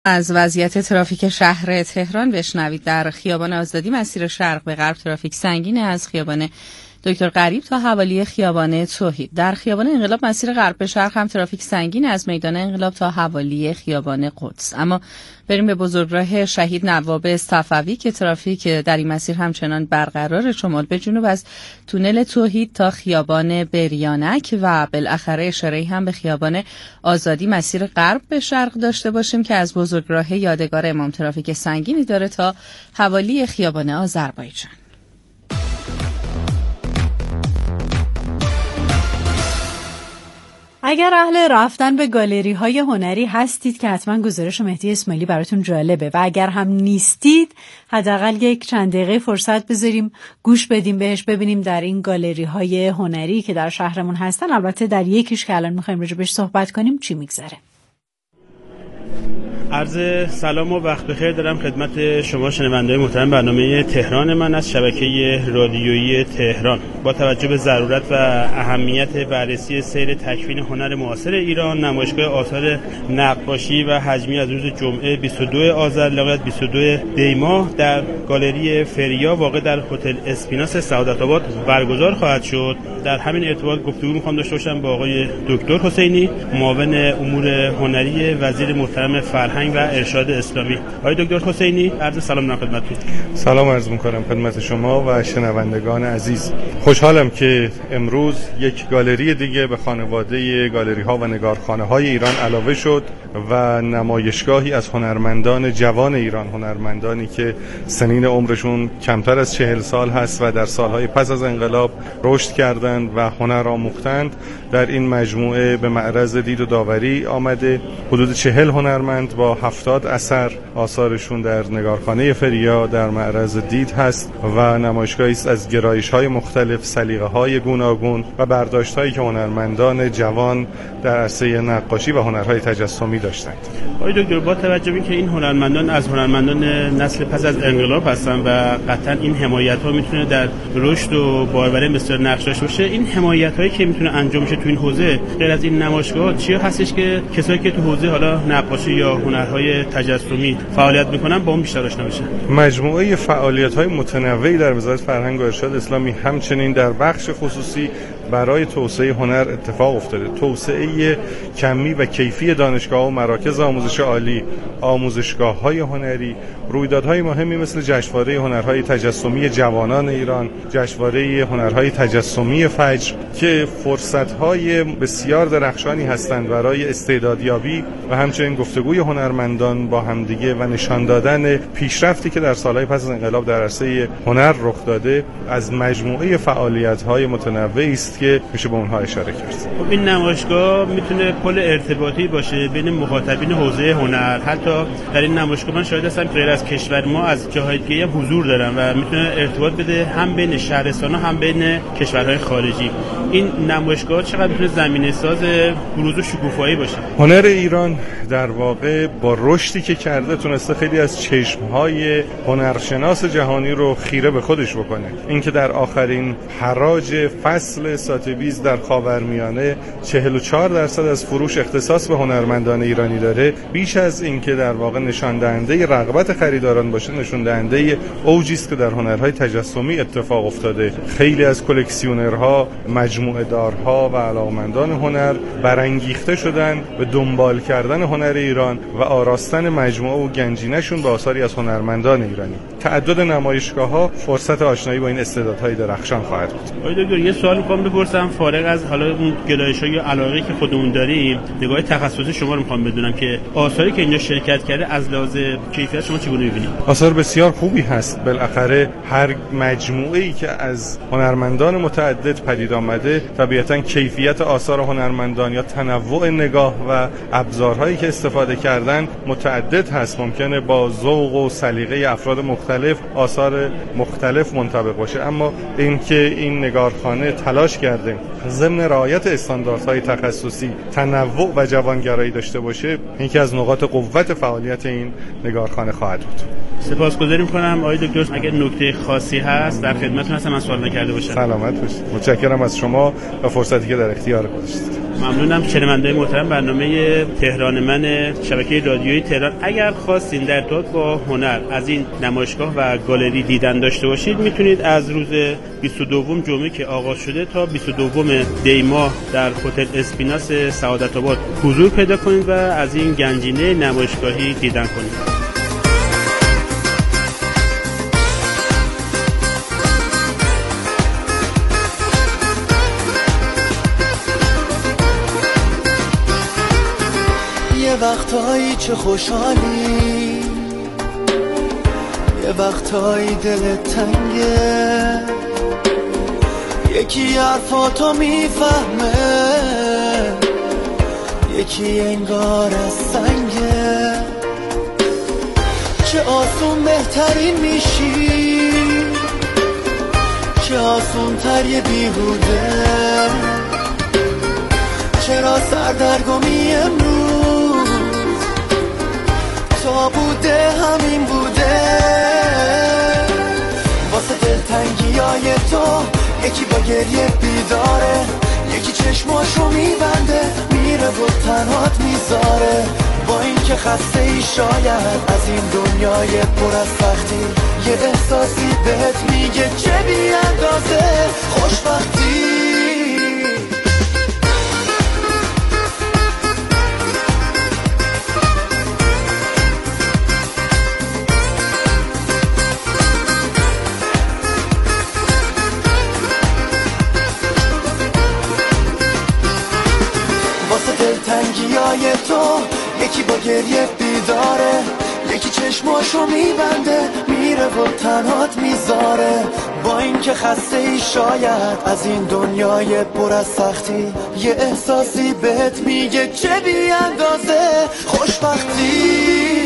از وضعیت ترافیک شهر تهران بشنوید. در خیابان آزادی مسیر شرق به غرب ترافیک سنگین از خیابان دکتر غریب تا حوالی خیابان توحید. در خیابان انقلاب مسیر غرب به شرق هم ترافیک سنگین از میدان انقلاب تا حوالی خیابان قدس. اما بریم به بزرگراه شهید نواب صفوی که ترافیک در این مسیر همچنان برقرار. شمال به جنوب از تونل توحید تا خیابان بریانک و بالاخره اشاره هم به خیابان آزادی مسیر غرب به شرق داشته باشیم که از بزرگراه یادگار امام ترافیک سنگینی داره تا حوالی خیابان آذربایجان. اگر اهل رفتن به گالری های هنری هستید که حتما گزارش مهدی اسماعیلی براتون جالبه و اگر هم نیستید حداقل یک چند دقیقه فرصت بذاریم گوش بدیم بهش، ببینیم در این گالری های هنری که در شهرمون هستن، البته در یکیش که الان میخوایم راجع بهش صحبت کنیم، چی میگذره. عرض سلام و وقت بخیر دارم خدمت شما شنونده‌های محترم برنامه تهران من از شبکه رادیویی تهران. با توجه به ضرورت و اهمیت بررسی سیر تکوین هنر معاصر ایران، نمایشگاه آثار نقاشی و حجمی از روز جمعه 22 آذر لغایت 22 دی‌ماه در گالری فریا واقع در هتل اسپیناس سعادت‌آباد برگزار خواهد شد. در همین ارتباط گفتگو می‌خوام داشته باشم با آقای دکتر حسینی، معاون امور هنری وزیر محترم فرهنگ و ارشاد اسلامی. آقای دکتر حسینی، عرض سلام دارم خدمتتون. سلام عرض می‌کنم خدمت شما و شنوندگان عزیز. خوشحالم که امروز یک گالری دیگه به خانواده گالری‌ها و نگارخانه‌های ایران علاوه شد و نمایشگاهی از هنرمندان جوان ایران، هنرمندانی که سنین عمرشون کمتر از 40 سال هست و در سالهای پس از انقلاب رشد کردند و هنر آموختند، در این مجموعه به معرض دید و داوری آمده. حدود 40 هنرمند با 70 اثر آثارشون در نگارخانه فریا در معرض دید هست و نمایشگاهی است از گرایش‌های مختلف، سلیقه‌های گوناگون و برداشت‌هایی که هنرمندان جوان در عرصه نقاشی و هنرهای تجسمی داشتند. آقای دکتر، با توجه به اینکه این هنرمندان از هنرمندان نسل پس از انقلاب هستن و قطعاً این حمایت‌ها میتونه در رشد و باروری بسیار نقش داشته باشه، این حمایت‌هایی که میتونه انجام بشه تو این حوزه غیر از این نمایشگاه چی هستش که کسایی که تو حوزه حالا نقاشی یا هنرهای تجسمی فعالیت میکنن با اون بیشتر آشنا بشن؟ مجموعه فعالیت‌های متنوعی در وزارت فرهنگ و ارشاد اسلامی همچنین در بخش خصوصی برای توسعه هنر اتفاق افتاده. توسعه کمی و کیفی دانشگاه‌ها و مراکز آموزش عالی، آموزشگاه‌های هنری، رویدادهای مهمی مثل جشنواره هنرهای تجسمی جوانان ایران، جشنواره هنرهای تجسمی فجر که فرصت‌های بسیار درخشانی هستند برای استعدادیابی و همچنین گفتگوی هنرمندان با همدیگه و نشان دادن پیشرفتی که در سالهای پس از انقلاب در عرصه هنر رخ داده، از مجموعه فعالیت‌های متنوعی است که میشه به اونها اشاره کرد. خب این نمایشگاه میتونه پل ارتباطی باشه بین مخاطبین حوزه هنر. حتی در این نمایشگاه من شاهد هستم غیر از کشور ما از جاهای دیگه هم حضور دارن و میتونه ارتباط بده هم بین شهرستان‌ها هم بین کشورهای خارجی. این نمایشگاه چقدر میتونه زمینه‌ساز بروز و شکوفایی باشه؟ هنر ایران در واقع با رشدی که کرده تونسته خیلی از چشم‌های هنرشناس جهانی رو خیره به خودش بکنه. اینکه در آخرین حراج فصل ساتبیز در خاورمیانه 44% از فروش اختصاص به هنرمندان ایرانی داره، بیش از این که در واقع نشان دهنده رغبت خریداران باشه، نشان دهنده اوجی است که در هنرهای تجسمی اتفاق افتاده. خیلی از کلکسیونرها، مجموعه دارها و علاقمندان هنر برانگیخته شدن به دنبال کردن هنر ایران و آراستن مجموعه و گنجینه‌شون به آثاری از هنرمندان ایرانی. تعدد نمایشگاه‌ها فرصت آشنایی با این استعدادهای درخشان خواهد بود. آقای دکتر، یه سوال می‌خوام بپرسم، فارغ از حالا اون گرایش‌ها یا علاقه‌ای که خودمون داریم، نگاه تخصصی شما رو می‌خوام بدونم که آثاری که اینجا شرکت کرده از لحاظ کیفیت شما چگونه می‌بینید؟ آثار بسیار خوبی هست. بالاخره هر مجموعه‌ای که از هنرمندان متعدد پدید آمده، طبیعتاً کیفیت آثار هنرمندان یا تنوع نگاه و ابزارهایی که استفاده کردن متعدد هست. ممکنه با ذوق و سلیقه افراد مختلف آثار مختلف منطبق باشه، اما اینکه این نگارخانه تلاش کرده ضمن رعایت استانداردهای تخصصی تنوع و جوانگرایی داشته باشه، یکی از نقاط قوت فعالیت این نگارخانه خواهد بود. سپاسگزاری می‌کنم آقای دکتر. اگر نکته خاصی هست در خدمتتون هستم، من سوال نکرده باشم. سلامت باشید. متشکرم از شما و فرصتی که در اختیار گذاشتید. ممنونم. شنونده‌های محترم برنامه تهران من شبکه رادیویی تهران، اگر خواستین در ارتباط با هنر از این نمایشگاه و گالری دیدن داشته باشید، میتونید از روز 22 جمعه که آغاز شده تا 22 دی ماه در هتل اسپیناس سعادت‌آباد حضور پیدا کنید و از این گنجینه نمایشگاهی دیدن کنید. یه وقتایی چه خوشحالی، یه وقتایی دلت تنگه، یکی حرفاتو میفهمه، یکی انگار از سنگه. چه آسون بهترین میشی، چه آسون تر یه بیهوده، چرا سردرگمی امروز تا بوده همین بوده. واسه دلتنگیای تو یکی با گریه بیداره، یکی چشماشو میبنده میره و تنهات میذاره. با این که خسته ای شاید از این دنیای پر از سختی، یه احساسی بهت میگه چه بی اندازه خوشبختی. دلتنگیای تو یکی با گریه بیداره، یکی چشماشو میبنده میره و تنهات میذاره. با این که خسته ای شاید از این دنیای پر از سختی، یه احساسی بهت میگه چه بی اندازه خوشبختی.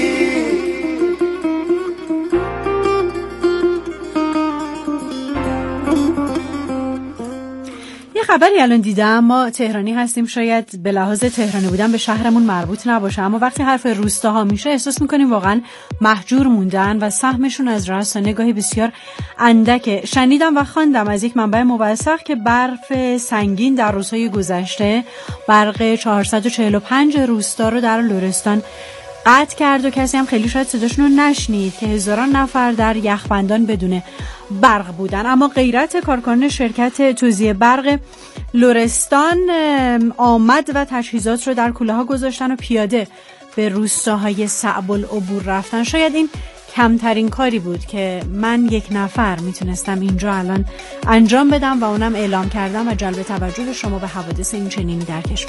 خبری الان دیدم، ما تهرانی هستیم، شاید به لحاظ تهرانی بودن به شهرمون مربوط نباشه، اما وقتی حرف روستاها میشه احساس میکنیم واقعا محجور موندن و سهمشون از رسانه گاهی بسیار اندکه. شنیدم و خواندم از یک منبع موثق که برف سنگین در روزهای گذشته برق 445 روستا رو در لرستان قطع کرد و کسی هم خیلی شاید صداشون رو نشنید که هزاران نفر در یخبندان بدون برق بودن. اما غیرت کارکنان شرکت توزیع برق لرستان آمد و تجهیزات رو در کوله ها گذاشتن و پیاده به روستاهای صعب العبور رفتن. شاید این کمترین کاری بود که من یک نفر میتونستم اینجا الان انجام بدم و اونم اعلام کردم و جلب توجه شما به حوادث این چنینی در کشور.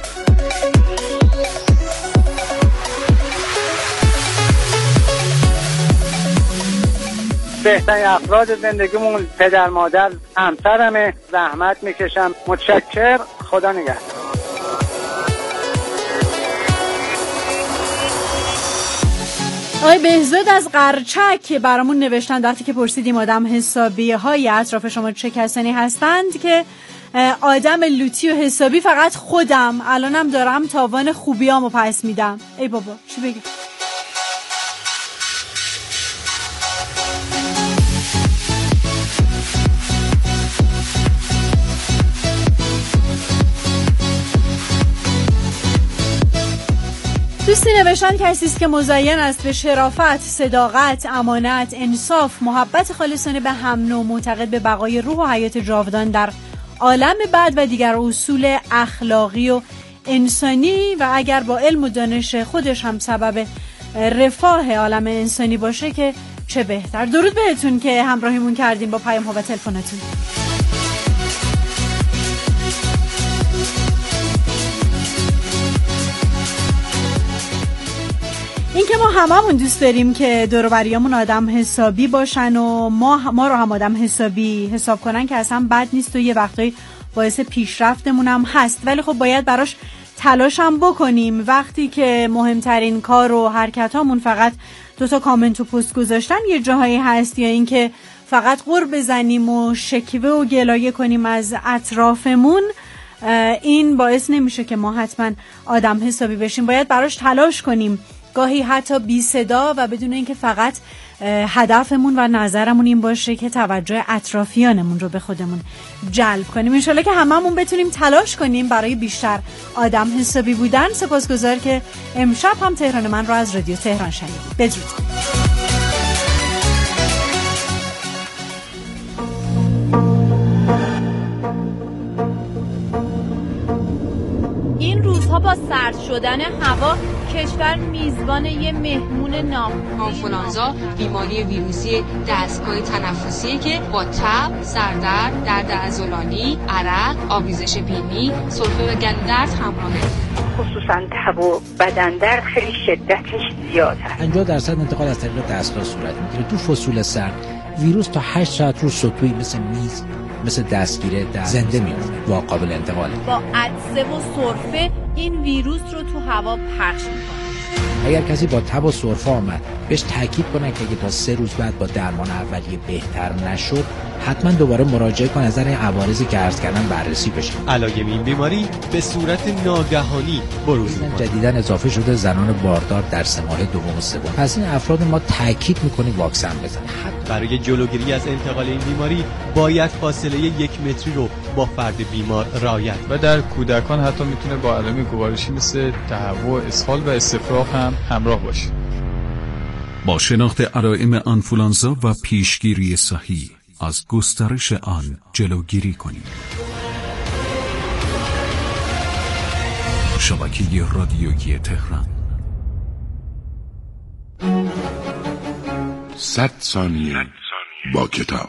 بهترین افراد زندگیمون پدر مادر همسرمه، زحمت میکشم. متشکر، خدا نگهدار. آقای بهزاد از قرچک برامون نوشتن وقتی که پرسیدیم آدم حسابی های اطراف شما چه کسانی هستند که آدم لوتی و حسابی فقط خودم، الانم دارم تاوان خوبیامو پس میدم. ای بابا چی بگم. دوستی نوشتن کسی است که مزین است به شرافت، صداقت، امانت، انصاف، محبت خالصانه به هم نوع، معتقد به بقای روح و حیات جاودان در عالم بعد و دیگر اصول اخلاقی و انسانی و اگر با علم و دانش خودش هم سبب رفاه عالم انسانی باشه که چه بهتر. درود بهتون که همراهیمون کردین با پیام ها و تلفناتون. این که ما هممون دوست داریم که دور و بریامون آدم حسابی باشن و ما رو هم آدم حسابی حساب کنن که اصلا بد نیست و یه وقتایی باعث پیشرفتمون هم هست، ولی خب باید براش تلاش هم بکنیم. وقتی که مهمترین کار و حرکتامون فقط 2 کامنت و پست گذاشتن یه جاهایی هست، یا این که فقط غر بزنیم و شکوه و گلایه کنیم از اطرافمون، این باعث نمیشه که ما حتما آدم حسابی بشیم. باید براش تلاش کنیم گاهی حتی بی صدا و بدون اینکه فقط هدفمون و نظرمون این باشه که توجه اطرافیانمون رو به خودمون جلب کنیم. انشالله که هممون بتونیم تلاش کنیم برای بیشتر آدم حسابی بودن. سپاسگزار که امشب هم تهران من رو از رادیو تهران شنیدید. بدرود. این روزها با سرد شدن هوا کشور میزبان یه مهمون آنفولانزا بیماری ویروسی دستگاه تنفسی که با تب، سردرد، درد عضلانی، عرق، آبریزش بینی، سرفه و گلودرد همراهه. خصوصا تب و بدن درد خیلی شدتش زیاد هست. 50% انتقال از طریق دستگاه صورت میگیره. تو فصول سرد ویروس تا 8 ساعت رو سطوحی مثل میز، مثل دستگیره زنده میمونه و قابل انتقاله. با عطسه و سرفه این ویروس رو تو هوا پخش میکنه. اگر کسی با تب و سرفه آمد بهش تاکید کنه که اگه تا 3 روز بعد با درمان اولیه بهتر نشد حتما دوباره مراجعه کنه، نظر عوارضی که عرض کردن بررسی بشه. علایم این بیماری به صورت ناگهانی بروز میکنه. جدیداً اضافه شده زنان باردار در 3 ماه دوم و سوم. پس این افراد ما تاکید میکنیم واکسن بزنن. برای جلوگیری از انتقال این بیماری باید فاصله 1 متری رو با فرد بیمار رعایت و در کودکان حتی میتونه با علائم گوارشی مثل تهوع، اسهال و استفراغ هم همراه باشه. با شناخت علائم آنفولانزا و پیشگیری صحیح از گسترش آن جلوگیری کنید. شبکه رادیویی تهران. 100 ثانیه با کتاب.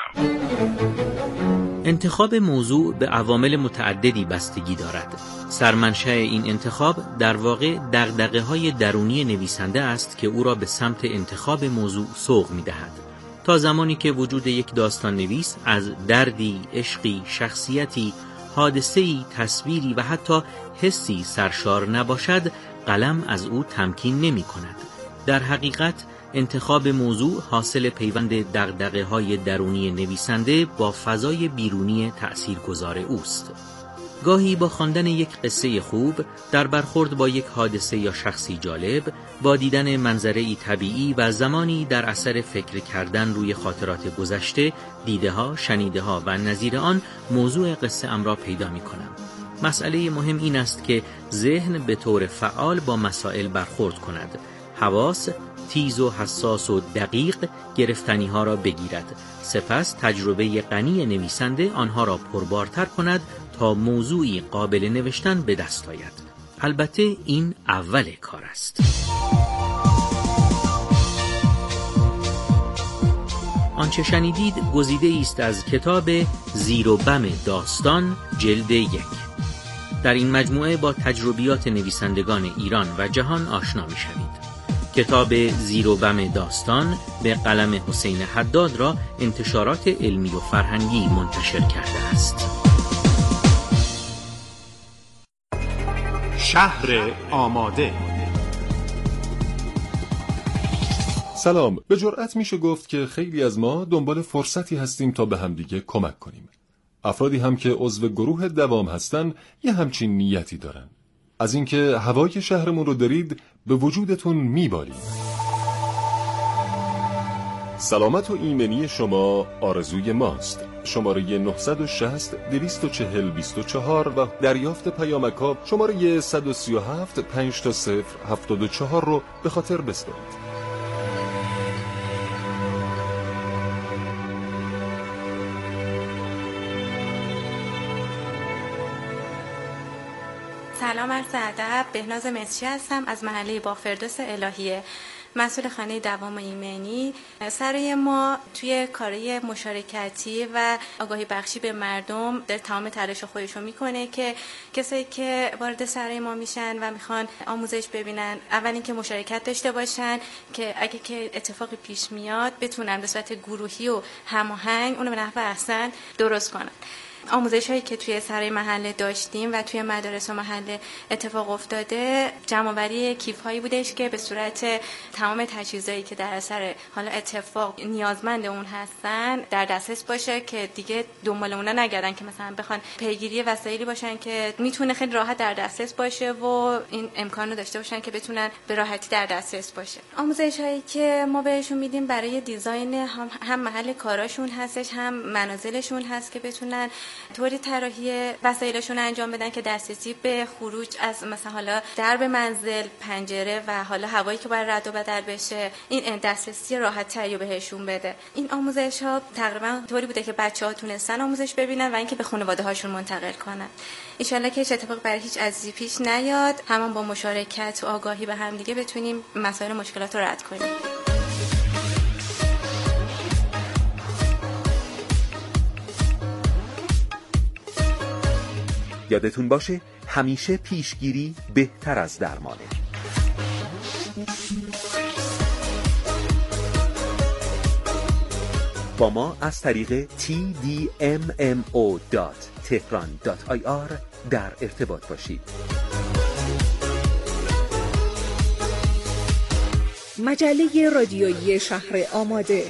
انتخاب موضوع به عوامل متعددی بستگی دارد. سرمنشأ این انتخاب در واقع دغدغه‌های درونی نویسنده است که او را به سمت انتخاب موضوع سوق می‌دهد. تا زمانی که وجود یک داستان نویس از دردی، عشقی، شخصیتی، حادثه‌ای، تصویری و حتی حسی سرشار نباشد، قلم از او تمکین نمی‌کند. در حقیقت انتخاب موضوع حاصل پیوند دغدغه‌های درونی نویسنده با فضای بیرونی تأثیرگذار اوست. گاهی با خواندن یک قصه خوب، در برخورد با یک حادثه یا شخصی جالب، با دیدن منظره‌ای طبیعی و زمانی در اثر فکر کردن روی خاطرات گذشته، دیده‌ها، شنیده‌ها و نظیر آن موضوع قصه ام را پیدا می‌کنم. مسئله مهم این است که ذهن به طور فعال با مسائل برخورد کند. حواس تیز و حساس و دقیق گرفتنی ها را بگیرد، سپس تجربه غنی نویسنده آنها را پربارتر کند تا موضوعی قابل نوشتن به دست آید. البته این اول کار است. آنچه شنیدید گزیده است از کتاب زیر و بم داستان جلد 1. در این مجموعه با تجربیات نویسندگان ایران و جهان آشنا می شوید. کتاب زیر و بم داستان به قلم حسین حداد را انتشارات علمی و فرهنگی منتشر کرده است. شهر آماده. سلام. به جرئت میشه گفت که خیلی از ما دنبال فرصتی هستیم تا به همدیگه کمک کنیم. افرادی هم که عضو گروه دوام هستن یه همچین نیتی دارن. از اینکه هوای شهرمون رو دارید به وجودتون میبالیم. سلامت و ایمنی شما آرزوی ماست. شماره 960 240 24 و دریافت پیامک‌ها شماره 137 5 74 رو به خاطر بسپارید. سلام، عرض ادب. بهناز مصری هستم از محله باغ فردوس الهیه، مسئول خانه دوام ایمنی. سرای ما توی کارهای مشارکتی و آگاهی بخشی به مردم در تمام تلاش خودشو میکنه که کسایی که وارد سرای ما میشن و میخوان آموزش ببینن، اول اینکه مشارکت داشته باشن که اگه که اتفاقی پیش میاد بتونن به صورت گروهی و هماهنگ اونو به نحو احسن درست کنن. آموزش‌هایی که توی سرای محله داشتیم و توی مدارس و محله اتفاق افتاده جمع‌آوری کیف‌هایی بودش که به صورت تمام تجهیزاتی که در اثر حالا اتفاق نیازمند اون هستن در دسترس باشه که دیگه دنبال اونا نگردن که مثلا بخوان پیگیری وسایلی باشن که میتونه خیلی راحت در دسترس باشه و این امکان رو داشته باشن که بتونن به راحتی در دسترس باشه. آموزش‌هایی که ما بهشون میدیم برای دیزاین هم محل کاراشون هستش هم منازلشون هست که بتونن طوری طراحی وسایلشون انجام بدن که دسترسی به خروج از مثلا حالا درب منزل، پنجره و حالا هوایی که باید رد و بدل بشه این دسترسی راحت تری بهشون بده. این آموزش‌ها تقریبا طوری بوده که بچه‌ها تونستن آموزش ببینن و اینکه به خانواده‌هاشون منتقل کنن. ان شاءالله که هیچ اتفاق برای هیچ عزیزی پیش نیاد، همان با مشارکت و آگاهی به هم دیگه بتونیم مسائل و مشکلات رو رد کنیم. یادتون باشه همیشه پیشگیری بهتر از درمانه. با ما از طریق tdmmo.tehran.ir در ارتباط باشید. مجله رادیویی شهر آماده.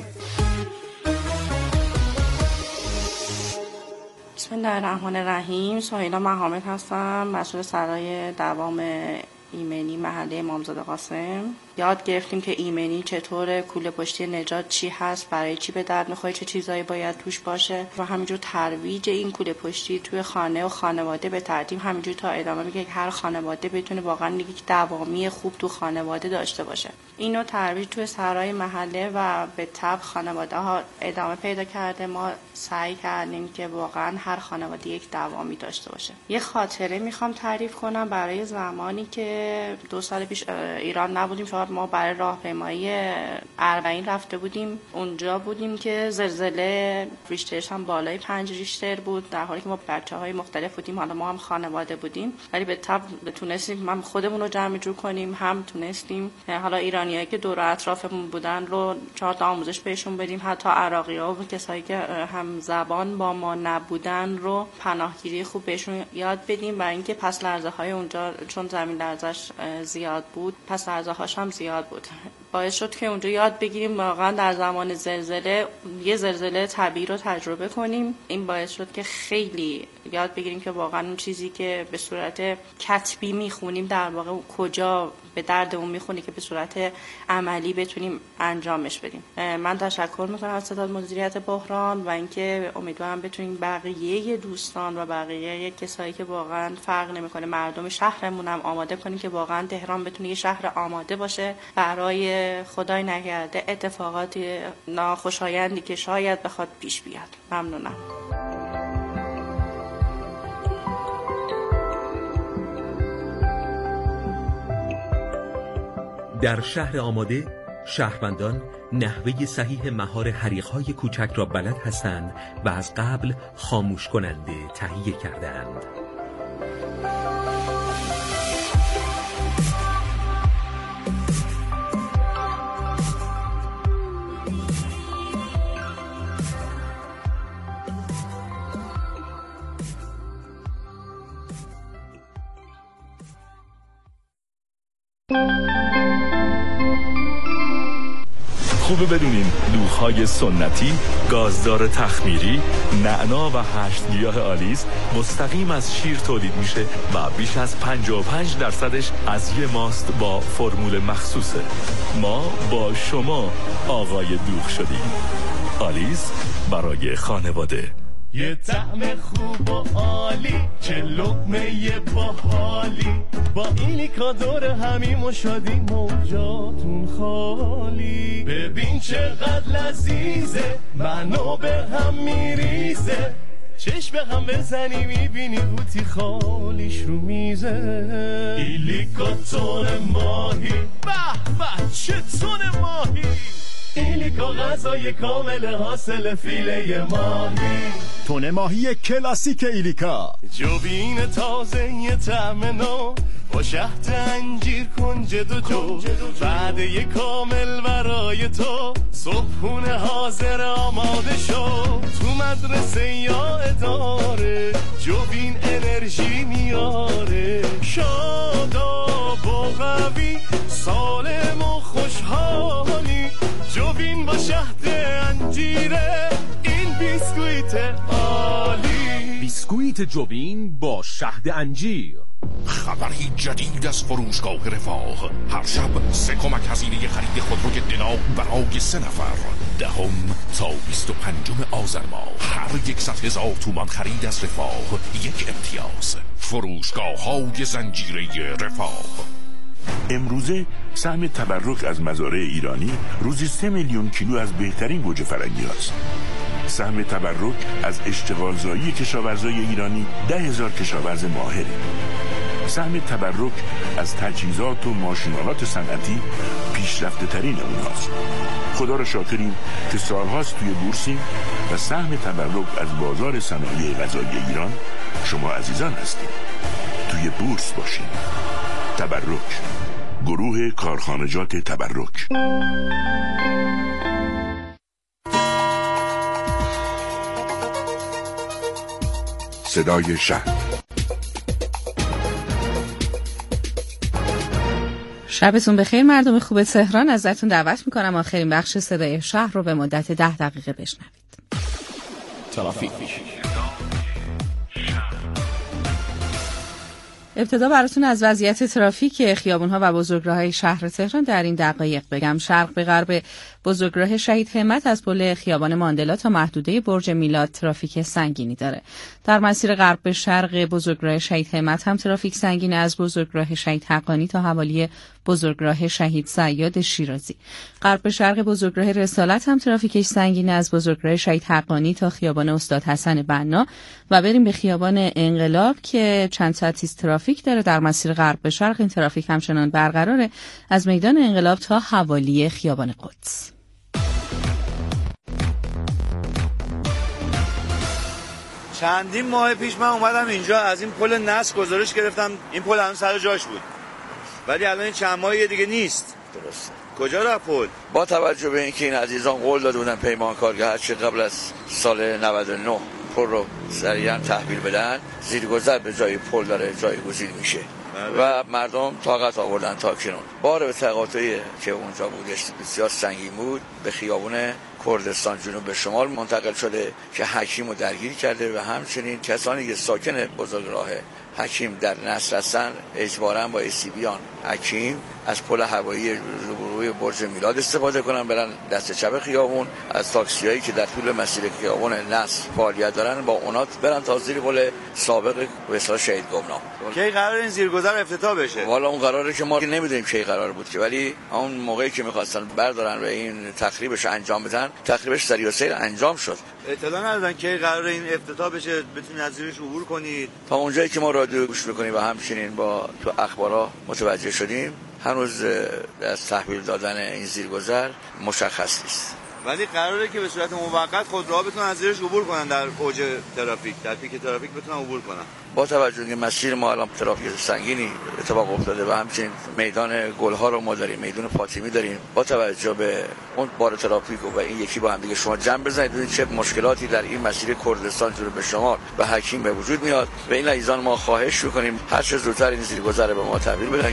بسم الله الرحمن الرحیم. سهیلا محامد هستم، مسئول سرای دوام ایمنی محله امامزاده قاسم. یاد گرفتیم که ایمنی چطور، کوله پشتی نجات چی هست، برای چی به درد می‌خوره، چه چیزایی باید توش باشه و همینجور ترویج این کوله پشتی توی خانه و خانواده به ترتیب همینجور تا ادامه میگه که هر خانواده بتونه واقعا یک دوامی خوب تو خانواده داشته باشه. اینو ترویج توی سرای محله و به تبع خانواده ها ادامه پیدا کرده. ما سعی کردیم که واقعا هر خانواده یک دوامی داشته باشه. یه خاطره میخوام تعریف کنم برای زمانی که 2 سال پیش ایران نبودیم، شاید ما برای راهپیمایی اربعین رفته بودیم. اونجا بودیم که زلزله ریشترش هم بالای 5 ریشتر بود، در حالی که ما بچه‌های مختلف بودیم، حالا ما هم خانواده بودیم، ولی به تبع تونستیم هم خودمون رو جمع جور کنیم، هم تونستیم حالا ایرانیایی که دور اطرافمون بودن رو 4 تا آموزش بهشون بدیم، حتی عراقی‌ها و کسایی که هم زبان با ما نبودن رو پناهگیری خوب بهشون یاد بدیم و اینکه پس لرزه‌های اونجا چون زمین لرزش زیاد بود، پس لرزه‌هاش هم زیاد بود، باعث شد که اونجا یاد بگیریم واقعا در زمان زلزله یه زلزله طبیعی رو تجربه کنیم. این باعث شد که خیلی یاد بگیریم که واقعا اون چیزی که به صورت کتبی میخونیم در واقع کجا به دردمون میخونه که به صورت عملی بتونیم انجامش بدیم. من تشکر میکنم از ستاد مدیریت بحران و اینکه امیدوارم بتونیم بقیه دوستان و بقیه کسایی که واقعا فرق نمیکنه مردم شهرمون هم آماده کنیم که واقعا تهران بتونه یه شهر آماده باشه برای خدای نکرده اتفاقات ناخوشایندی که شاید بخواد پیش بیاد. ممنونم. در شهر آماده شهروندان نحوه صحیح مهار حریق‌های کوچک را بلد هستند و از قبل خاموش کننده تهیه کردند. خوبه بدونین دوغ‌های سنتی، گازدار تخمیری، نعنا و 8 گیاه آلیس مستقیم از شیر تولید میشه و بیش از 55% از یه ماست با فرمول مخصوصه. ما با شما آقای دوغ شدیم. آلیس برای خانواده. یه طعم خوب و عالی، چه لقمه باحالی، با اینی کادور همیم و شادی موجاتون خالی. ببین چقدر لذیذه، منو به هم میریزه، چشم به هم بزنی میبینی قوطی خالیش رو میزه. ایلیکا تون ماهی، به به چه تون ماهی، ایلیکا غذای کامل حاصل فیله ماهی، تونه ماهی کلاسیک ایلیکا، جوین تازه یه طعم نو با شهد انجیر کنجد و جو، وعده کامل برای تو، صبحونه حاضر آماده شو، تو مدرسه یا اداره جوین انرژی میاره، شاداب و قوی سالم و خوشحالی، جوین با شهد انجیره این بیسکویت عالی. بیسکویت جوین با شهد انجیر. خبری جدید از فروشگاه رفاه. هر شب 3 کمک هزینه خرید خودروی دنا برای 3 نفر. 10 تا 25 آذر ماه. هر 100,000 تومان خرید از رفاه 1 امتیاز. فروشگاه های زنجیره رفاه. امروزه سهم تبرک از مزارع ایرانی روزی 3 میلیون کیلو از بهترین گوجه فرنگی هست. سهم تبرک از اشتغالزایی کشاورزای ایرانی 10,000 کشاورز ماهره. سهم تبرک از تجهیزات و ماشینالات صنعتی پیشرفته ترین اونهاست. خدا را شاکریم که سالهاست توی بورسیم و سهم تبرک از بازار صنایع غذایی ایران شما عزیزان هستید. توی بورس باشید. تبرک، گروه کارخانجات تبرک. صدای شهر. شبتون بخیر مردم خوب تهران. ازتون دعوت میکنم آخرین بخش صدای شهر رو به مدت 10 دقیقه بشنوید. ترافیک. ابتدا براتون از وضعیت ترافیک خیابون‌ها و بزرگراه‌های شهر تهران در این دقایق بگم. شرق به غرب بزرگراه شهید همت از پل خیابان ماندلا تا محدوده برج میلاد ترافیک سنگینی داره. در مسیر غرب به شرق بزرگراه شهید همت هم ترافیک سنگین از بزرگراه شهید حقانی تا حوالی بزرگراه شهید زیاد شیرازی. غرب به شرق بزرگراه رسالت هم ترافیکش سنگین از بزرگراه شهید حقانی تا خیابان استاد حسن بنا و بریم به خیابان انقلاب که چند ساعتی ترافیک داره. در مسیر غرب به شرق این ترافیک همچنان برقراره از میدان انقلاب تا حوالی خیابان قدس. چندین ماه پیش من اومدم اینجا از این پل نصر گزارش گرفتم، این پل الان سر جاش بود ولی الان چند ماه دیگه نیست. درست. کجا رفت پل؟ با توجه به اینکه این عزیزان قول داده بودن پیمانکار که هرچی قبل از سال 99 پل رو سریعا تحویل بدن، زیرگذر به جای پل داره جایگزین میشه و مردم طاقت آوردن تا کنون. بار به تقاطعی که اونجا بودش بسیار سنگین بود به خیابون کردستان جنوب به شمال منتقل شده که حکیم رو درگیر کرده و همچنین کسانی که ساکن بزرگراه حکیم در نصر هستن اجباراً با بیان حکیم از پل هوایی روبروی برج میلاد استفاده کنن، برن دست چپ خیابون، از تاکسیایی که در طول مسیر خیابون نصر فعالیت دارن با اونات برن تا زیر پل سابق به اصطلاح شهید گمنام. کی قرار این زیرگذر افتتاح بشه؟ والا اون قراره که ما نمیدونیم کی قرار بود که، ولی اون موقعی که می‌خواستن بردارن و این تخریبش انجام بدن، تخریبش سریع و سیر انجام شد. اطلاع ندادن کی قرار این افتتاح بشه بتونید از زیرش عبور کنید؟ تا اونجایی که ما رادیو گوش می‌کنیم و همچنین با تو اخبارا متوجه شدیم هنوز از تحویل دادن این زیرگذر مشخص نیست. ولی قراره که به صورت موقت خودروها بتونن از زیرش عبور کنن در اوج ترافیک، در پیک ترافیک بتونن عبور کنن. با توجه به مسیر ما الان ترافیک سنگینی اتفاق افتاده و همچنین میدان گلها رو ما داریم، میدان فاطمی داریم. با توجه به اون بار ترافیک و این یکی با هم دیگه شما جمع بزنید ببینید چه مشکلاتی در این مسیر کردستان جنوب به شمال و حکیم به وجود میاد. به این عزیزان ما خواهش می‌کنیم هر چه زودتر این زیرگذر رو به ما تحویل بدن.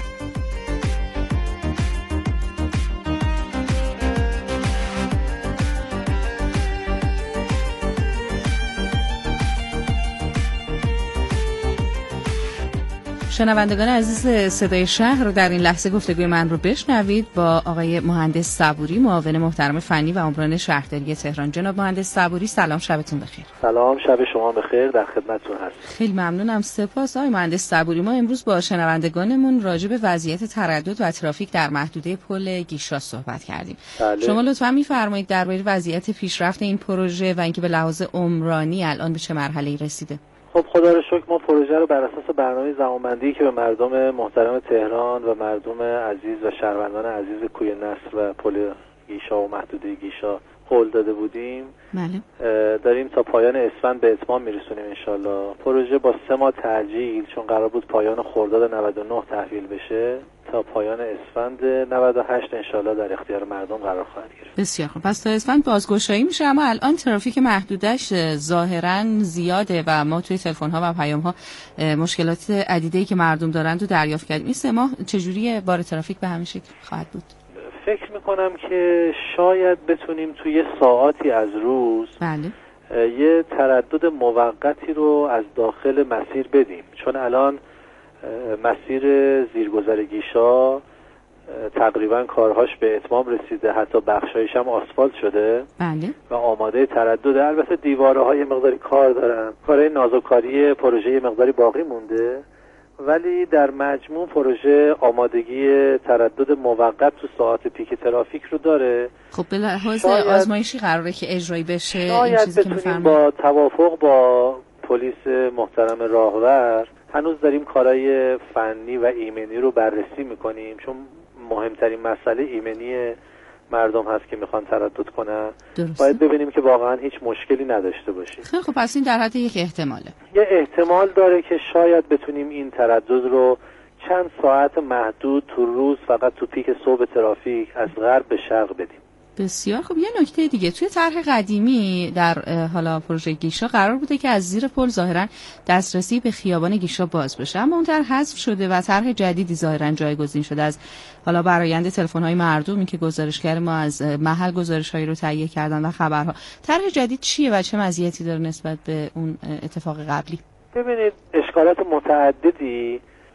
شنوندگان عزیز صدای شهر رو در این لحظه گفتگوی من رو بشنوید با آقای مهندس صبوری، معاون محترم فنی و عمران شهرداری تهران. جناب مهندس صبوری سلام، شبتون بخیر. سلام، شب شما بخیر، در خدمتتون هستم. خیلی ممنونم، سپاس. آقای مهندس صبوری، ما امروز با شنوندگانمون راجع به وضعیت تردد و ترافیک در محدوده پل گیشا صحبت کردیم. بله. شما لطفاً می‌فرمایید درباره وضعیت پیشرفت این پروژه و اینکه به لحاظ عمرانی الان به چه مرحله‌ای رسیده؟ خب خدا رو شکر ما پروژه رو بر اساس برنامه زمانبندی که به مردم محترم تهران و مردم عزیز و شهروندان عزیز کوی نصر و پل گیشا و محدوده گیشا قول داده بودیم بله. داریم تا پایان اسفند به اتمام میرسونیم انشالله. پروژه با 3 ماه تعجیل، چون قرار بود پایان خرداد 99 تحویل بشه، تا پایان اسفند 98 انشالله در اختیار مردم قرار خواهد گرفت. بسیار خوب. پس تا اسفند بازگشایی میشه، اما الان ترافیک محدودش ظاهرا زیاده و ما توی تلفن‌ها و پیام‌ها مشکلات عدیده‌ای که مردم دارن رو دریافت کردیم. این 3 ماه چجوری بار ترافیک به همین شکل خواهد بود؟ فکر میکنم که شاید بتونیم توی ساعاتی از روز بله. یه تردد موقتی رو از داخل مسیر بدیم، چون الان مسیر زیرگذر گیشا تقریبا کارهاش به اتمام رسیده، حتی بخشایش هم آسفالت شده بله. و آماده تردد. البته دیواره های مقداری کار دارن، کارهای نازوکاری پروژه یه مقداری باقی مونده، ولی در مجموع پروژه آمادگی تردد موقت تو ساعات پیک ترافیک رو داره. خب به لحاظ آزمایشی قراره که اجرایی بشه این چیزی که می‌فرمایید؟ با توافق با پلیس محترم راهور هنوز داریم کارهای فنی و ایمنی رو بررسی میکنیم، چون مهمترین مسئله ایمنی مردم هست که میخوان تردد کنن. باید ببینیم که واقعا هیچ مشکلی نداشته باشیم. خب پس این در حد یک احتماله. یه احتمال داره که شاید بتونیم این تردد رو چند ساعت محدود تو روز فقط تو پیک صبح ترافیک از غرب به شرق بدیم. بسیار خب. یه نکته دیگه، توی طرح قدیمی در حالا پروژه گیشا قرار بوده که از زیر پل ظاهرا دسترسی به خیابان گیشا باز بشه، اما اون طرح حذف شده و طرح جدیدی ظاهرا جایگزین شده از حالا برآیند تلفن‌های مردمی که گزارشگر ما از محل گزارش‌هایی رو تهیه کردن و خبرها. طرح جدید چیه و چه مزیتی داره نسبت به اون اتفاق قبلی؟ ببینید اشکالات متعددی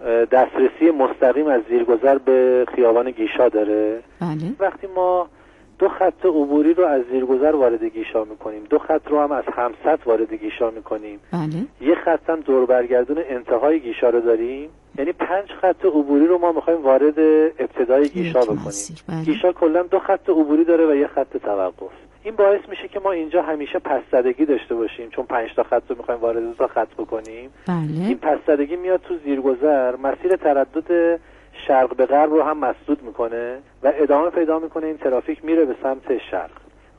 دسترسی مستقیم از زیرگذر به خیابان گیشا داره. بله. وقتی ما 2 خط عبوری رو از زیرگذر وارد گیشا میکنیم، 2 خط رو هم از همسط وارد گیشا میکنیم، بله. 1 خط هم دور برگردون انتهای گیشا رو داریم، یعنی 5 خط عبوری رو ما میخوایم وارد ابتدای گیشا بکنیم. بله. گیشا کلا 2 خط عبوری داره و 1 خط توقف. این باعث میشه که ما اینجا همیشه پس‌زدگی داشته باشیم، چون 5 تا خط رو میخوایم وارد 2 تا خط بکنیم. بله. این پس‌زدگی میاد تو زیرگذر، مسیر تردد شرق به غرب رو هم مسدود میکنه و ادامه پیدا میکنه، این ترافیک میره به سمت شرق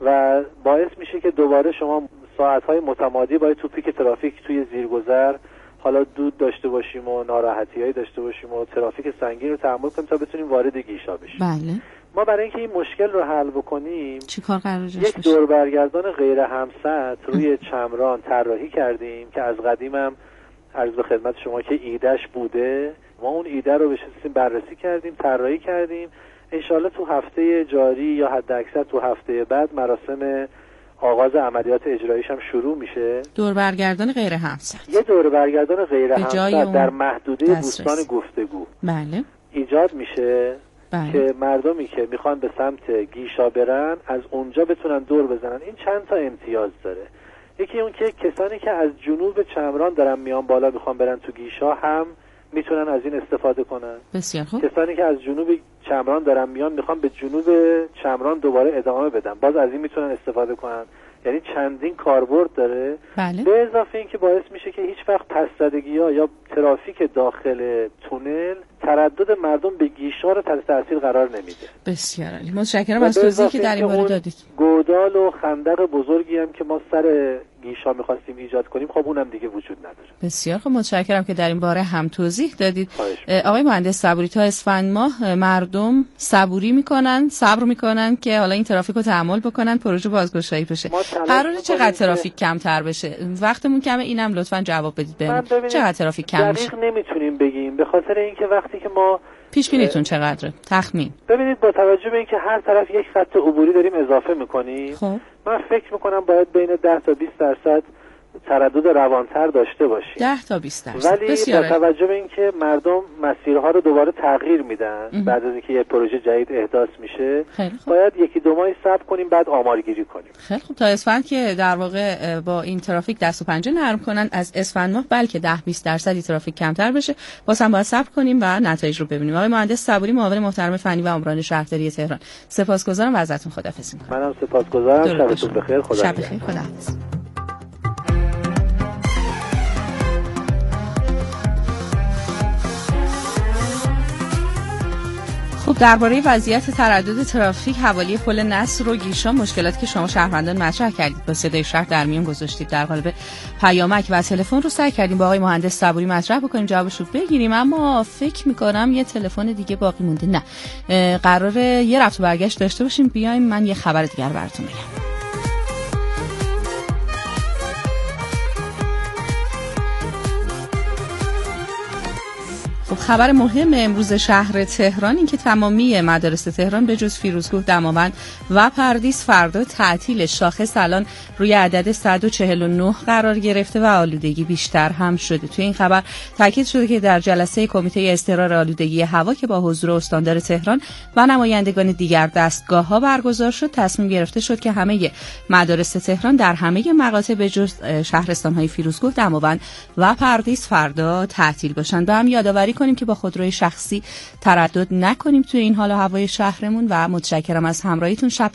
و باعث میشه که دوباره شما ساعتهای متمادی باید تو پیک ترافیک توی زیرگذر حالا دود داشته باشیم و ناراحتی‌هایی داشته باشیم و ترافیک سنگین رو تحمل کنیم تا بتونیم وارد گیشا بشیم. بله. ما برای اینکه این مشکل رو حل بکنیم چیکار قراره بشه؟ یک دور برگردان غیر همسط روی چمران طراحی کردیم که از قدیمم عرض به خدمت شما که ایدهش بوده. ما اون ایده رو بشستیم بررسی کردیم، طراحی کردیم. انشالله تو هفته جاری یا حد اکثر تو هفته بعد مراسم آغاز عملیات اجراییش هم شروع میشه. دور برگردان غیر همسط. یه دور برگردان غیر همسط در محدوده بوستان گفتگو بله ایجاد میشه. بله. که مردمی که میخوان به سمت گیشا برن از اونجا بتونن دور بزنن. این چند تا امتیاز داره. یکی اون که کسانی که از جنوب چمران دارن میان بالا میخوان برن تو گیشا هم میتونن از این استفاده کنن. بسیار خوب. کسانی که از جنوب چمران دارن میان میخوان به جنوب چمران دوباره ادامه بدن، باز از این میتونن استفاده کنن. یعنی چندین کاربرد داره. بله. به اضافه این که باعث میشه که هیچ وقت پس‌زدگی‌ها یا ترافیک داخل تونل تردد مردم به گیشا رو تحت تاثیر قرار نمیده. بسیار عالی. متشکرم از توضیحی که در این باره دادید. گودال و خندق بزرگی هم که ما سر گیشا می‌خواستیم ایجاد کنیم خب اونم دیگه وجود نداره. بسیار خوب، متشکرم که در این باره هم توضیح دادید. آقای مهندس صبوری، تا اسفند ماه مردم صبر میکنن که حالا این ترافیک رو تحمل بکنن، پروژه بازگشایی بشه. قراره چقدر ترافیک کمتر بشه؟ وقتمون کمه، اینم لطفاً جواب بدید بهمون. چقدر ترافیک کم میشه؟ دقیق نمیتونیم بگیم، به خاطر اینکه وقتی که ما پیش بینیتون چقدره؟ تخمین. ببینید با توجه به اینکه هر طرف 1 خط عبوری داریم اضافه میکنیم، خب من فکر میکنم باید بین 10 تا 20% تردد روانتر داشته باشیم. 10 تا 20%. ولی با توجه به اینکه مردم مسیرها رو دوباره تغییر میدن بعد از اینکه یه پروژه جدید احداث میشه، باید 1-2 ماه صبر کنیم بعد آمارگیری کنیم. خیلی خوب. تا اسفند که در واقع با این ترافیک دست و پنجه نرم کنن، از اسفند ماه بلکه 10-20% ترافیک کمتر بشه، واسه باید صبر کنیم و نتایج رو ببینیم. آقای مهندس صبوری، معاون محترم فنی و عمرانی شهرداری تهران، سپاسگزارم و ازتون خداحافظی می‌کنم. منم سپاسگزارم. شبتون بخیر. شب بخیر. خداحافظ. خب درباره وضعیت تردد ترافیک حوالی پل نصر و گیشا، مشکلاتی که شما شهروندان مطرح کردید با صدای شهر در میون گذاشتید در قالب پیامک و تلفن رو سعی کردیم با آقای مهندس صبوری مطرح بکنیم، جوابش رو بگیریم، اما فکر می‌کنم یه تلفن دیگه باقی مونده. نه، قراره یه رفت و برگشت داشته باشیم. بیایم من یه خبر دیگر براتون بگم. خب خبر مهم امروز شهر تهران این که تمامی مدارس تهران به جز فیروزکوه، دماوند و پردیس فردا تعطیل. شاخص الان روی عدد 149 قرار گرفته و آلودگی بیشتر هم شده. توی این خبر تاکید شده که در جلسه کمیته اضطرار آلودگی هوا که با حضور استاندار تهران و نمایندگان دیگر دستگاه‌ها برگزار شد، تصمیم گرفته شد که همه مدارس تهران در همه مقاطع به جز شهرستان‌های فیروزکوه، دماوند و پردیس فردا تعطیل باشند. به هم یادآوری کنیم که با خودروی شخصی تردد نکنیم توی این حال و هوای شهرمون و متشکرم از همراهیتون. شب